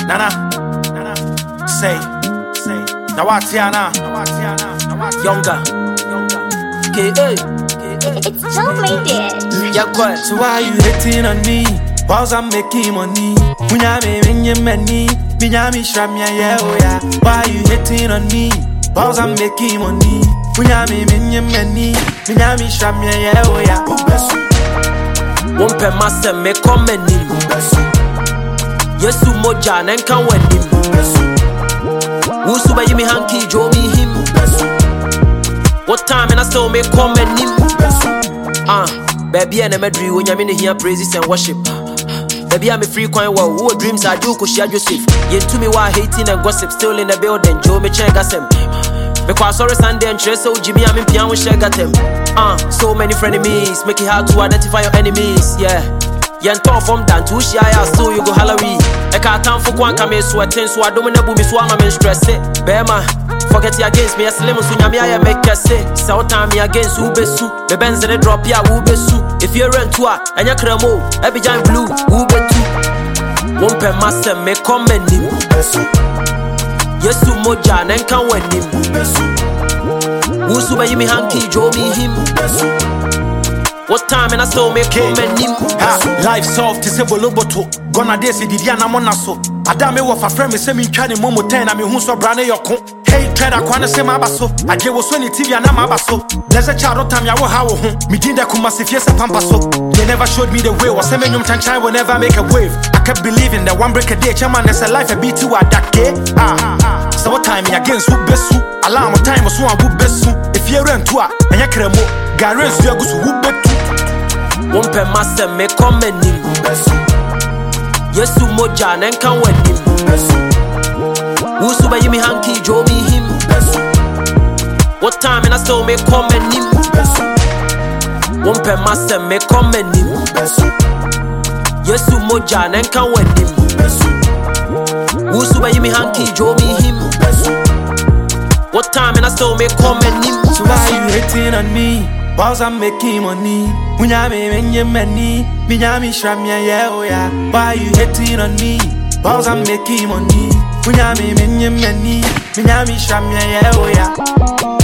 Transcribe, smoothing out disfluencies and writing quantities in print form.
Nana, say, Nawatiana, Younger, K.A. It's so late. Yakwa. So why you hating on me? Whilst I'm making money, Munyame menye many, Minyami shamya yeah. Why you hating on me? Whilst I'm making money, Munyame menye many, Minyami shamya yeah. Wompe master me comment him. Yesu moja nenka wenim. Wusu ba yimi hanky jo me him. What time and I still make comment him. Baby and medri when you're in here praises and worship. Baby I'm a free coin wow. Who dreams I do cause share Joseph. You to me why hating and gossip still in the building. Joe me check us him. Because sorry Sunday and Trace so Jimmy I'm in piano share got him. So many frenemies, make it hard to identify your enemies, yeah. Yan talk from down to Shia, so you go Halloween. I can't time for one come sweating, so I don't know me swam and stress it. Bema, forget you against me, a slim tsunami, I make a say. South time me against Ubesu, the Benz and the drop ya Ubesu. If you're rent to and your cremo, every giant blue, Ubetu. Won't pay master, make comment him. Yes, to Moja, and can win him. Wusu ba yimi hanky jo me him. What time and I still make comment him. Life soft is a boloboto. Gonna desi Diana Monaso. Adame wa fa friend me say me twane momo 10 na me hu so brane yoko. Hey trader kwana se mabaso. Aje wo so ni TV na mabaso. There's a child time ya wo ha wo ho. Me dinda kuma se fie se pampaso. They never showed me the way. Was me nyum chanchan will never make a wave. I kept believing that one break a day chairman is a life a beat to a dake. So what time me against who besu. Alarm time was one who besu. If you run to and ya kremo. Garens you go who betu. Won't pay master me comment him. Yesu moja nenka wenim. Wusu ba yimi hanky jo me him. What time and I still make comment him. Won't pay master me comment him. Yesu moja nenka wenim. Wusu ba yimi hanky jo me him. What time and I still make comment him. So why you hating on me? Whilst I'm making money, Munyame menye many, Minyami shamya yeah. Why you hating on me? Whilst I'm making money, Munyame menye many, Minyami shamya yeah.